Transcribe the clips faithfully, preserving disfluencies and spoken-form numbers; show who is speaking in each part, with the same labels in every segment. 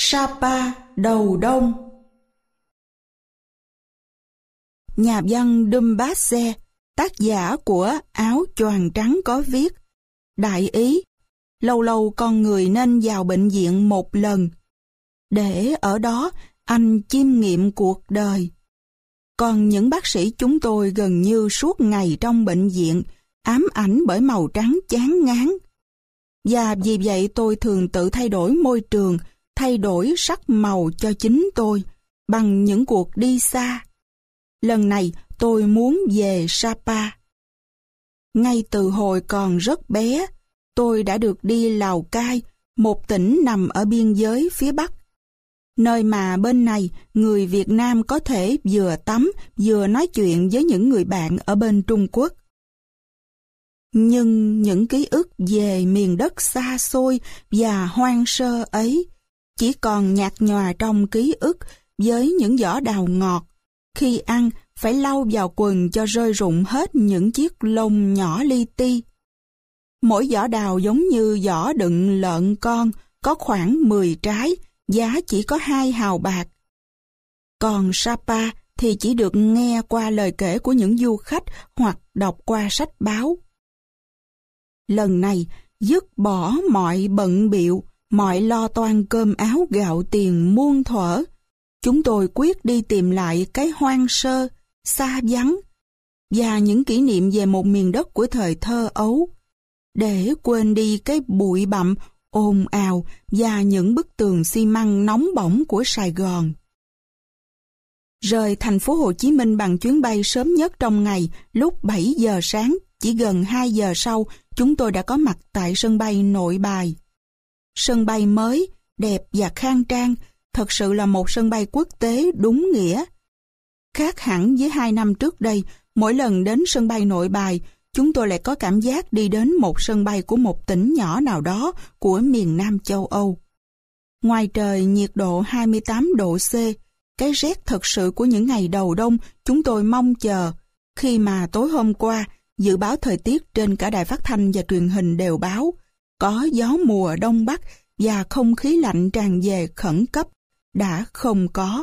Speaker 1: Sapa đầu đông. Nhà văn Dumbatse, tác giả của Áo choàng trắng có viết: đại ý, lâu lâu con người nên vào bệnh viện một lần, để ở đó anh chiêm nghiệm cuộc đời. Còn những bác sĩ chúng tôi gần như suốt ngày trong bệnh viện, ám ảnh bởi màu trắng chán ngán. Và vì vậy tôi thường tự thay đổi môi trường, thay đổi sắc màu cho chính tôi bằng những cuộc đi xa. Lần này tôi muốn về Sapa. Ngay từ hồi còn rất bé, tôi đã được đi Lào Cai, một tỉnh nằm ở biên giới phía Bắc, nơi mà bên này người Việt Nam có thể vừa tắm vừa nói chuyện với những người bạn ở bên Trung Quốc. Nhưng những ký ức về miền đất xa xôi và hoang sơ ấy chỉ còn nhạt nhòa trong ký ức với những giỏ đào ngọt. Khi ăn, phải lau vào quần cho rơi rụng hết những chiếc lông nhỏ li ti. Mỗi giỏ đào giống như giỏ đựng lợn con, có khoảng mười trái, giá chỉ có hai hào bạc. Còn Sapa thì chỉ được nghe qua lời kể của những du khách hoặc đọc qua sách báo. Lần này, dứt bỏ mọi bận bịu, mọi lo toan cơm áo gạo tiền muôn thuở, chúng tôi quyết đi tìm lại cái hoang sơ, xa vắng và những kỷ niệm về một miền đất của thời thơ ấu, để quên đi cái bụi bặm, ồn ào và những bức tường xi măng nóng bỏng của Sài Gòn. Rời thành phố Hồ Chí Minh bằng chuyến bay sớm nhất trong ngày lúc bảy giờ sáng, chỉ gần hai giờ sau, chúng tôi đã có mặt tại sân bay Nội Bài. Sân bay mới, đẹp và khang trang, thật sự là một sân bay quốc tế đúng nghĩa. Khác hẳn với hai năm trước đây, mỗi lần đến sân bay Nội Bài, chúng tôi lại có cảm giác đi đến một sân bay của một tỉnh nhỏ nào đó của miền Nam châu Âu. Ngoài trời nhiệt độ hai mươi tám độ C, cái rét thật sự của những ngày đầu đông chúng tôi mong chờ, khi mà tối hôm qua, dự báo thời tiết trên cả đài phát thanh và truyền hình đều báo có gió mùa đông bắc và không khí lạnh tràn về khẩn cấp, đã không có.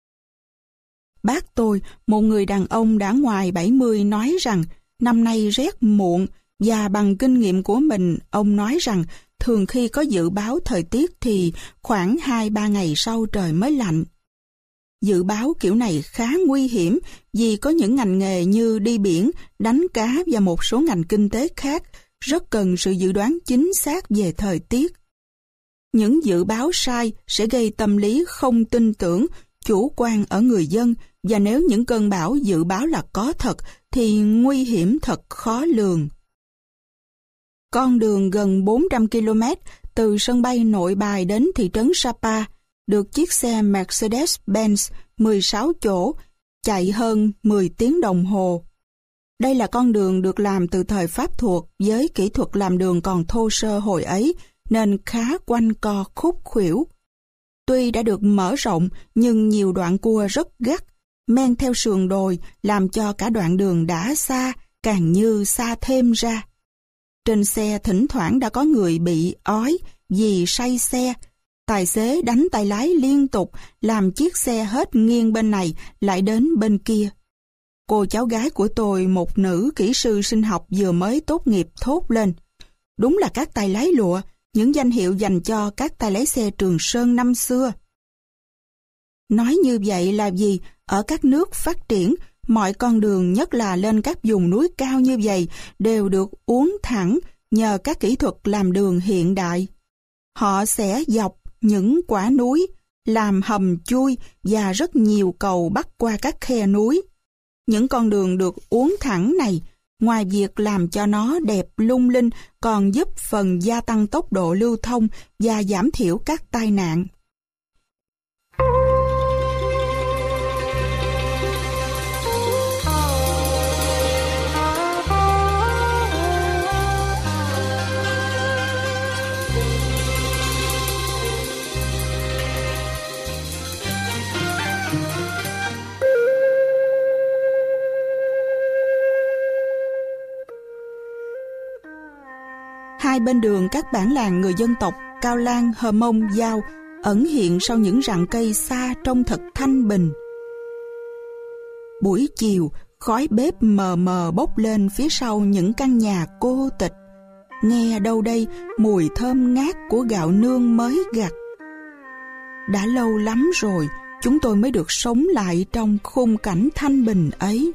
Speaker 1: Bác tôi, một người đàn ông đã ngoài bảy mươi, nói rằng năm nay rét muộn, và bằng kinh nghiệm của mình, ông nói rằng thường khi có dự báo thời tiết thì khoảng hai ba ngày sau trời mới lạnh. Dự báo kiểu này khá nguy hiểm vì có những ngành nghề như đi biển, đánh cá và một số ngành kinh tế khác rất cần sự dự đoán chính xác về thời tiết. Những dự báo sai sẽ gây tâm lý không tin tưởng, chủ quan ở người dân, và nếu những cơn bão dự báo là có thật thì nguy hiểm thật khó lường. Con đường gần bốn trăm ki lô mét từ sân bay Nội Bài đến thị trấn Sapa được chiếc xe Mercedes-Benz mười sáu chỗ chạy hơn mười tiếng đồng hồ. Đây là con đường được làm từ thời Pháp thuộc với kỹ thuật làm đường còn thô sơ hồi ấy nên khá quanh co khúc khuỷu. Tuy đã được mở rộng nhưng nhiều đoạn cua rất gắt, men theo sườn đồi làm cho cả đoạn đường đã xa càng như xa thêm ra. Trên xe thỉnh thoảng đã có người bị ói vì say xe. Tài xế đánh tay lái liên tục làm chiếc xe hết nghiêng bên này lại đến bên kia. Cô cháu gái của tôi, một nữ kỹ sư sinh học vừa mới tốt nghiệp, thốt lên: đúng là các tay lái lụa, những danh hiệu dành cho các tay lái xe Trường Sơn năm xưa. Nói như vậy là vì ở các nước phát triển, mọi con đường, nhất là lên các vùng núi cao như vậy, đều được uốn thẳng nhờ các kỹ thuật làm đường hiện đại. Họ sẽ dọc những quả núi, làm hầm chui và rất nhiều cầu bắc qua các khe núi. Những con đường được uốn thẳng này, ngoài việc làm cho nó đẹp lung linh, còn giúp phần gia tăng tốc độ lưu thông và giảm thiểu các tai nạn. Hai bên đường các bản làng người dân tộc Cao Lan, Hờ Mông, Dao ẩn hiện sau những rặng cây xa trông thật thanh bình. Buổi chiều, khói bếp mờ mờ bốc lên phía sau những căn nhà cô tịch. Nghe đâu đây mùi thơm ngát của gạo nương mới gặt. Đã lâu lắm rồi chúng tôi mới được sống lại trong khung cảnh thanh bình ấy.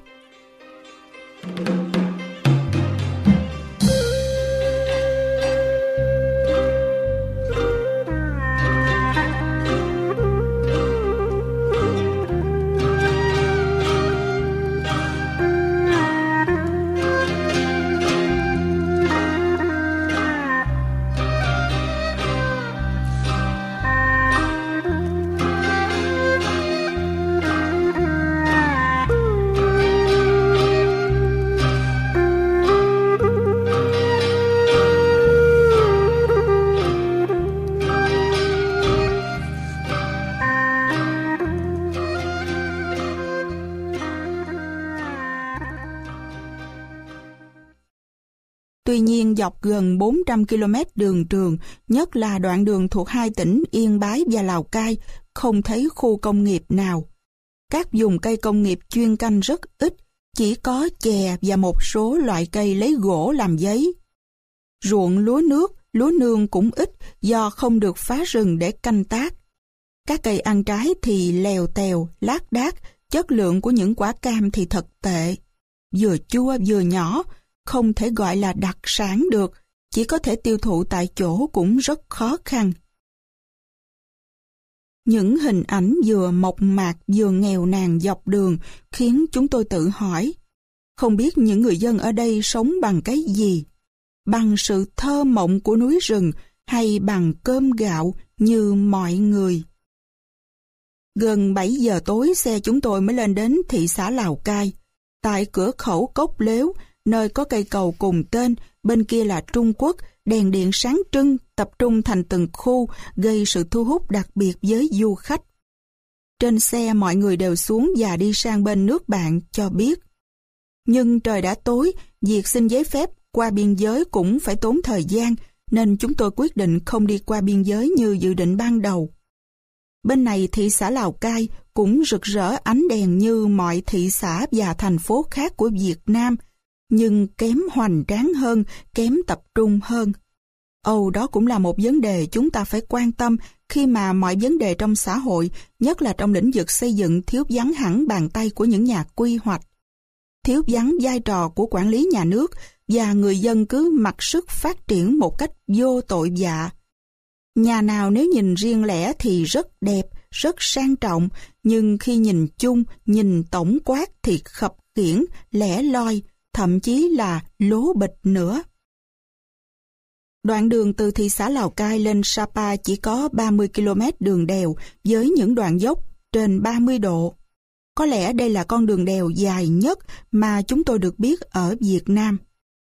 Speaker 1: Tuy nhiên dọc gần bốn trăm ki lô mét đường trường, nhất là đoạn đường thuộc hai tỉnh Yên Bái và Lào Cai, không thấy khu công nghiệp nào. Các vùng cây công nghiệp chuyên canh rất ít, chỉ có chè và một số loại cây lấy gỗ làm giấy. Ruộng lúa nước, lúa nương cũng ít do không được phá rừng để canh tác. Các cây ăn trái thì lèo tèo, lác đác, chất lượng của những quả cam thì thật tệ. Vừa chua vừa nhỏ, không thể gọi là đặc sản được, chỉ có thể tiêu thụ tại chỗ cũng rất khó khăn. Những hình ảnh vừa mộc mạc vừa nghèo nàn dọc đường khiến chúng tôi tự hỏi, không biết những người dân ở đây sống bằng cái gì? Bằng sự thơ mộng của núi rừng hay bằng cơm gạo như mọi người? Gần bảy giờ tối xe chúng tôi mới lên đến thị xã Lào Cai. Tại cửa khẩu Cốc Lếu, nơi có cây cầu cùng tên, bên kia là Trung Quốc, đèn điện sáng trưng, tập trung thành từng khu, gây sự thu hút đặc biệt với du khách. Trên xe mọi người đều xuống và đi sang bên nước bạn cho biết. Nhưng trời đã tối, việc xin giấy phép qua biên giới cũng phải tốn thời gian, nên chúng tôi quyết định không đi qua biên giới như dự định ban đầu. Bên này thị xã Lào Cai cũng rực rỡ ánh đèn như mọi thị xã và thành phố khác của Việt Nam, nhưng kém hoành tráng hơn, kém tập trung hơn. Ồ, đó cũng là một vấn đề chúng ta phải quan tâm khi mà mọi vấn đề trong xã hội, nhất là trong lĩnh vực xây dựng, thiếu vắng hẳn bàn tay của những nhà quy hoạch. Thiếu vắng vai trò của quản lý nhà nước và người dân cứ mặc sức phát triển một cách vô tội vạ. Nhà nào nếu nhìn riêng lẻ thì rất đẹp, rất sang trọng, nhưng khi nhìn chung, nhìn tổng quát thì khập khiễng, lẻ loi, thậm chí là lố bịch nữa. Đoạn đường từ thị xã Lào Cai lên Sapa chỉ có ba mươi ki lô mét đường đèo với những đoạn dốc trên ba mươi độ. Có lẽ đây là con đường đèo dài nhất mà chúng tôi được biết ở Việt Nam.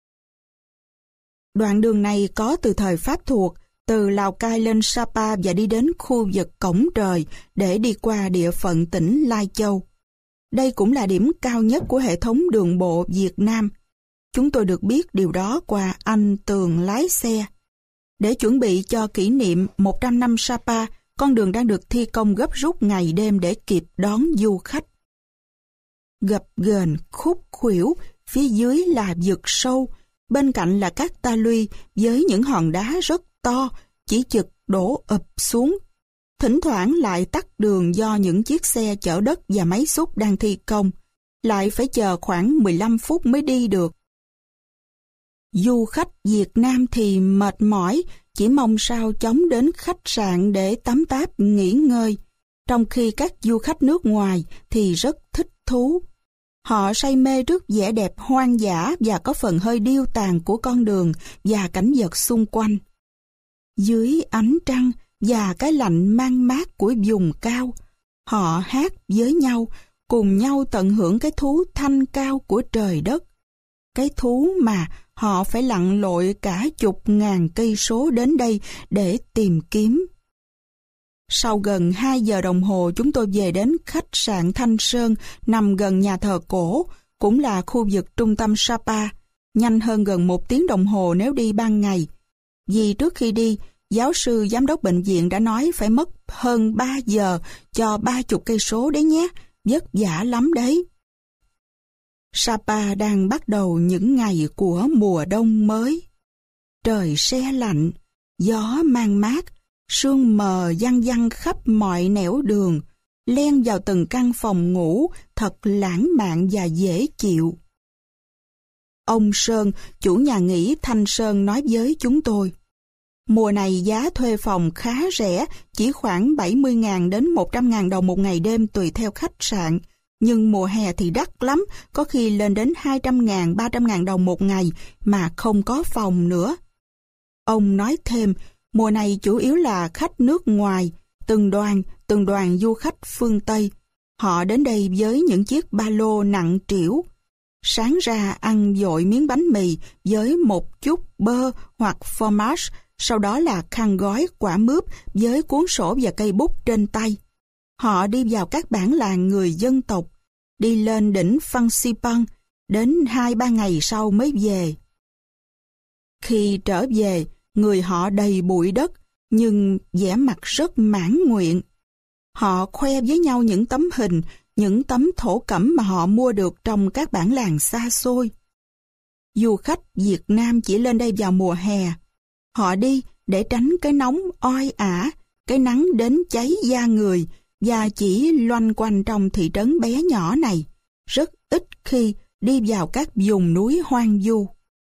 Speaker 1: Đoạn đường này có từ thời Pháp thuộc, từ Lào Cai lên Sapa và đi đến khu vực Cổng Trời để đi qua địa phận tỉnh Lai Châu. Đây cũng là điểm cao nhất của hệ thống đường bộ Việt Nam. Chúng tôi được biết điều đó qua anh Tường lái xe. Để chuẩn bị cho kỷ niệm một trăm năm Sapa, con đường đang được thi công gấp rút ngày đêm để kịp đón du khách. Gập ghềnh, khúc khuỷu, phía dưới là vực sâu, bên cạnh là các ta luy với những hòn đá rất to, chỉ chực đổ ập xuống. Thỉnh thoảng lại tắc đường do những chiếc xe chở đất và máy xúc đang thi công, lại phải chờ khoảng mười lăm phút mới đi được. Du khách Việt Nam thì mệt mỏi, chỉ mong sao chóng đến khách sạn để tắm táp nghỉ ngơi, trong khi các du khách nước ngoài thì rất thích thú. Họ say mê trước vẻ đẹp hoang dã và có phần hơi điêu tàn của con đường và cảnh vật xung quanh. Dưới ánh trăng và cái lạnh mang mát của vùng cao, họ hát với nhau, cùng nhau tận hưởng cái thú thanh cao của trời đất. Cái thú mà họ phải lặn lội cả chục ngàn cây số đến đây để tìm kiếm. Sau gần hai giờ đồng hồ chúng tôi về đến khách sạn Thanh Sơn nằm gần nhà thờ cổ, cũng là khu vực trung tâm Sapa, nhanh hơn gần một tiếng đồng hồ nếu đi ban ngày. Vì trước khi đi, giáo sư giám đốc bệnh viện đã nói phải mất hơn ba giờ cho ba chục cây số đấy nhé, vất vả lắm đấy. Sapa đang bắt đầu những ngày của mùa đông mới. Trời se lạnh, gió mang mát, sương mờ văng văng khắp mọi nẻo đường, len vào từng căn phòng ngủ thật lãng mạn và dễ chịu. Ông Sơn, chủ nhà nghỉ Thanh Sơn nói với chúng tôi, mùa này giá thuê phòng khá rẻ, chỉ khoảng bảy mươi nghìn đến một trăm nghìn đồng một ngày đêm tùy theo khách sạn. Nhưng mùa hè thì đắt lắm, có khi lên đến hai trăm nghìn, ba trăm nghìn đồng một ngày mà không có phòng nữa. Ông nói thêm, mùa này chủ yếu là khách nước ngoài, từng đoàn, từng đoàn du khách phương Tây. Họ đến đây với những chiếc ba lô nặng trĩu. Sáng ra ăn dội miếng bánh mì với một chút bơ hoặc fromage, sau đó là khăn gói quả mướp với cuốn sổ và cây bút trên tay. Họ đi vào các bản làng người dân tộc, đi lên đỉnh Phan Xipang, đến hai ba ngày sau mới về. Khi trở về, người họ đầy bụi đất, nhưng vẻ mặt rất mãn nguyện. Họ khoe với nhau những tấm hình, những tấm thổ cẩm mà họ mua được trong các bản làng xa xôi. Du khách Việt Nam chỉ lên đây vào mùa hè. Họ đi để tránh cái nóng oi ả, cái nắng đến cháy da người, và chỉ loanh quanh trong thị trấn bé nhỏ này, rất ít khi đi vào các vùng núi hoang vu.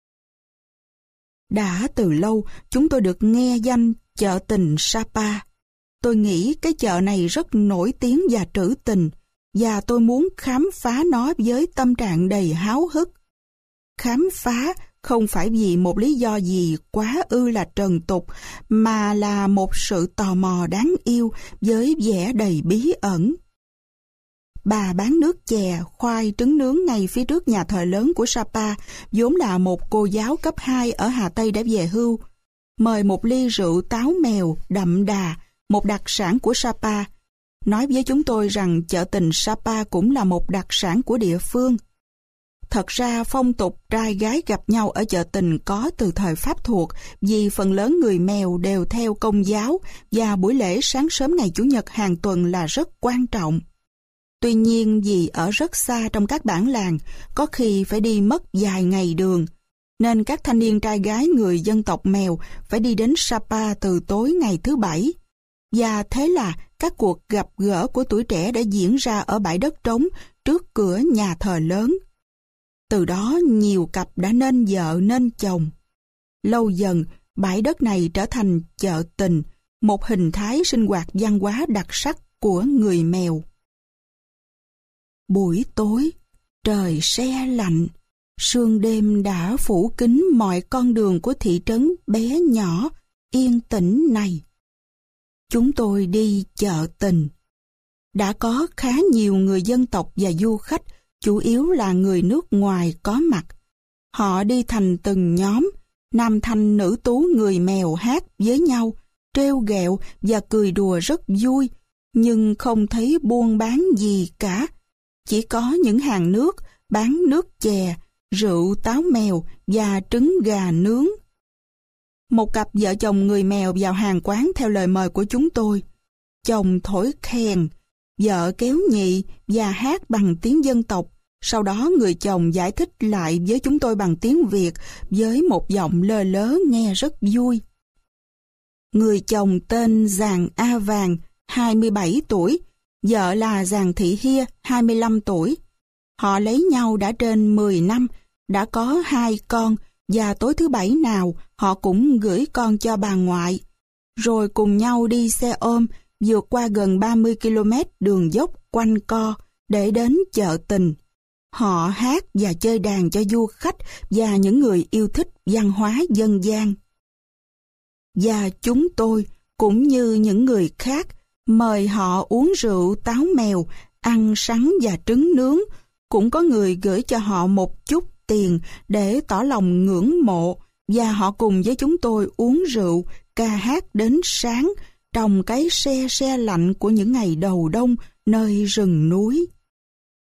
Speaker 1: Đã từ lâu chúng tôi được nghe danh chợ tình Sapa. Tôi nghĩ cái chợ này rất nổi tiếng và trữ tình, và tôi muốn khám phá nó với tâm trạng đầy háo hức. Khám phá không phải vì một lý do gì quá ư là trần tục, mà là một sự tò mò đáng yêu với vẻ đầy bí ẩn. Bà bán nước chè, khoai, trứng nướng ngay phía trước nhà thờ lớn của Sapa, vốn là một cô giáo cấp hai ở Hà Tây đã về hưu. Mời một ly rượu táo mèo đậm đà, một đặc sản của Sapa. Nói với chúng tôi rằng chợ tình Sapa cũng là một đặc sản của địa phương. Thật ra phong tục trai gái gặp nhau ở chợ tình có từ thời Pháp thuộc, vì phần lớn người Mèo đều theo Công giáo và buổi lễ sáng sớm ngày Chủ nhật hàng tuần là rất quan trọng. Tuy nhiên vì ở rất xa trong các bản làng, có khi phải đi mất vài ngày đường, nên các thanh niên trai gái người dân tộc Mèo phải đi đến Sapa từ tối ngày thứ Bảy. Và thế là các cuộc gặp gỡ của tuổi trẻ đã diễn ra ở bãi đất trống trước cửa nhà thờ lớn. Từ đó nhiều cặp đã nên vợ nên chồng. Lâu dần, bãi đất này trở thành chợ tình, một hình thái sinh hoạt văn hóa đặc sắc của người Mèo. Buổi tối, trời se lạnh, sương đêm đã phủ kín mọi con đường của thị trấn bé nhỏ, yên tĩnh này. Chúng tôi đi chợ tình. Đã có khá nhiều người dân tộc và du khách, chủ yếu là người nước ngoài có mặt. Họ đi thành từng nhóm, nam thanh nữ tú người Mèo hát với nhau, trêu ghẹo và cười đùa rất vui, nhưng không thấy buôn bán gì cả. Chỉ có những hàng nước bán nước chè, rượu táo mèo và trứng gà nướng. Một cặp vợ chồng người Mèo vào hàng quán theo lời mời của chúng tôi. Chồng thổi kèn, vợ kéo nhị và hát bằng tiếng dân tộc. Sau đó người chồng giải thích lại với chúng tôi bằng tiếng Việt với một giọng lơ lớ nghe rất vui. Người chồng tên Giàng A Vàng, hai mươi bảy tuổi, vợ là Giàng Thị Hia, hai mươi lăm tuổi. Họ lấy nhau đã trên mười năm, đã có hai con, và tối thứ Bảy nào họ cũng gửi con cho bà ngoại. Rồi cùng nhau đi xe ôm, vượt qua gần ba mươi ki lô mét đường dốc quanh co để đến chợ tình. Họ hát và chơi đàn cho du khách và những người yêu thích văn hóa dân gian. Và chúng tôi, cũng như những người khác, mời họ uống rượu táo mèo, ăn sắn và trứng nướng. Cũng có người gửi cho họ một chút tiền để tỏ lòng ngưỡng mộ, và họ cùng với chúng tôi uống rượu, ca hát đến sáng trong cái se se lạnh của những ngày đầu đông nơi rừng núi.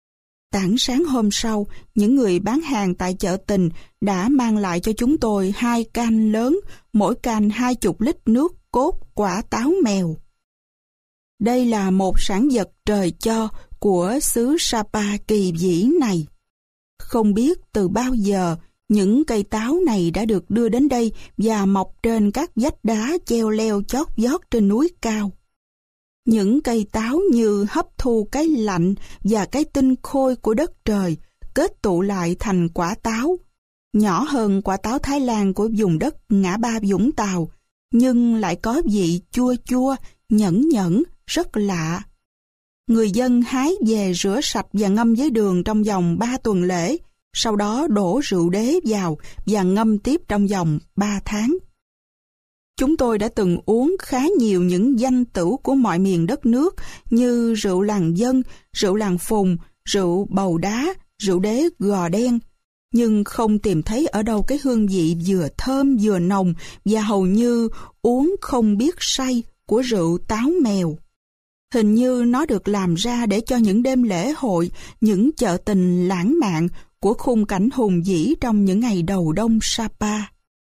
Speaker 1: Tảng sáng hôm sau, những người bán hàng tại chợ Tình đã mang lại cho chúng tôi hai can lớn, mỗi can hai chục lít nước cốt quả táo mèo. Đây là một sản vật trời cho của xứ Sapa kỳ vĩ này. Không biết từ bao giờ, những cây táo này đã được đưa đến đây và mọc trên các vách đá treo leo chót vót trên núi cao. Những cây táo như hấp thu cái lạnh và cái tinh khôi của đất trời, kết tụ lại thành quả táo. Nhỏ hơn quả táo Thái Lan của vùng đất ngã ba Vũng Tàu, nhưng lại có vị chua chua, nhẫn nhẫn, rất lạ. Người dân hái về rửa sạch và ngâm với đường trong vòng ba tuần lễ, sau đó đổ rượu đế vào và ngâm tiếp trong vòng ba tháng. Chúng tôi đã từng uống khá nhiều những danh tửu của mọi miền đất nước như rượu làng dân, rượu làng phùng, rượu bầu đá, rượu đế gò đen, nhưng không tìm thấy ở đâu cái hương vị vừa thơm vừa nồng và hầu như uống không biết say của rượu táo mèo. Hình như nó được làm ra để cho những đêm lễ hội, những chợ tình lãng mạn của khung cảnh hùng vĩ trong những ngày đầu đông Sapa.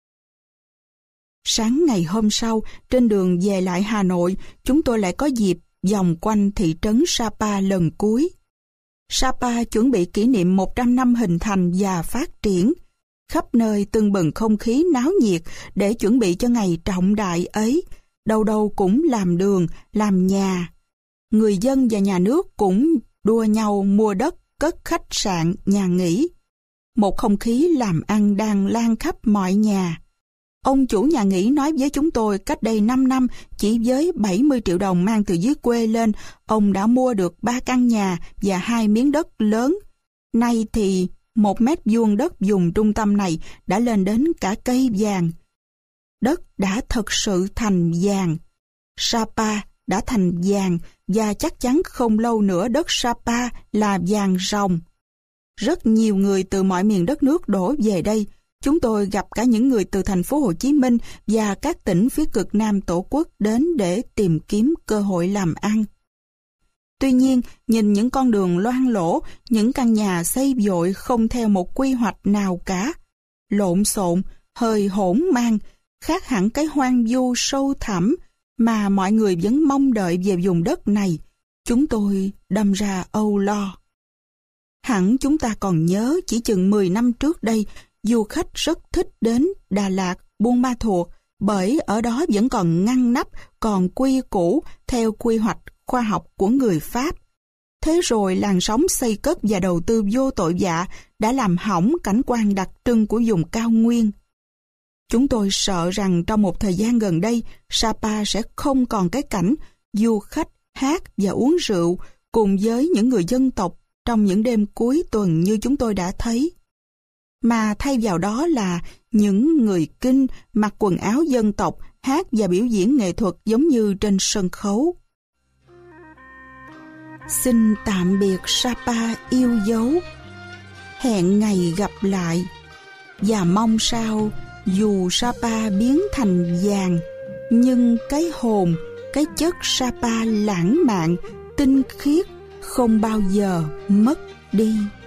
Speaker 1: Sáng ngày hôm sau, trên đường về lại Hà Nội, chúng tôi lại có dịp vòng quanh thị trấn Sapa lần cuối. Sapa chuẩn bị kỷ niệm một trăm năm hình thành và phát triển. Khắp nơi tưng bừng không khí náo nhiệt để chuẩn bị cho ngày trọng đại ấy. Đâu đâu cũng làm đường, làm nhà. Người dân và nhà nước cũng đua nhau mua đất, cất khách sạn, nhà nghỉ. Một không khí làm ăn đang lan khắp mọi nhà. Ông chủ nhà nghỉ nói với chúng tôi cách đây năm năm, chỉ với bảy mươi triệu đồng mang từ dưới quê lên, ông đã mua được ba căn nhà và hai miếng đất lớn. Nay thì một mét vuông đất vùng trung tâm này đã lên đến cả cây vàng. Đất đã thật sự thành vàng. Sapa đã thành vàng và chắc chắn không lâu nữa đất Sapa là vàng ròng. Rất nhiều người từ mọi miền đất nước đổ về đây. Chúng tôi gặp cả những người từ thành phố Hồ Chí Minh và các tỉnh phía cực Nam Tổ quốc đến để tìm kiếm cơ hội làm ăn. Tuy nhiên, nhìn những con đường loang lổ, những căn nhà xây vội không theo một quy hoạch nào cả, lộn xộn, hơi hỗn mang, khác hẳn cái hoang vu sâu thẳm mà mọi người vẫn mong đợi về vùng đất này, chúng tôi đâm ra âu lo. Hẳn chúng ta còn nhớ chỉ chừng mười năm trước đây, du khách rất thích đến Đà Lạt, Buôn Ma Thuột, bởi ở đó vẫn còn ngăn nắp, còn quy củ theo quy hoạch khoa học của người Pháp. Thế rồi làn sóng xây cất và đầu tư vô tội vạ đã làm hỏng cảnh quan đặc trưng của vùng cao nguyên. Chúng tôi sợ rằng trong một thời gian gần đây, Sapa sẽ không còn cái cảnh du khách hát và uống rượu cùng với những người dân tộc trong những đêm cuối tuần như chúng tôi đã thấy. Mà thay vào đó là những người Kinh mặc quần áo dân tộc hát và biểu diễn nghệ thuật giống như trên sân khấu. Xin tạm biệt Sapa yêu dấu, hẹn ngày gặp lại, và mong sao dù Sapa biến thành vàng, nhưng cái hồn, cái chất Sapa lãng mạn, tinh khiết không bao giờ mất đi.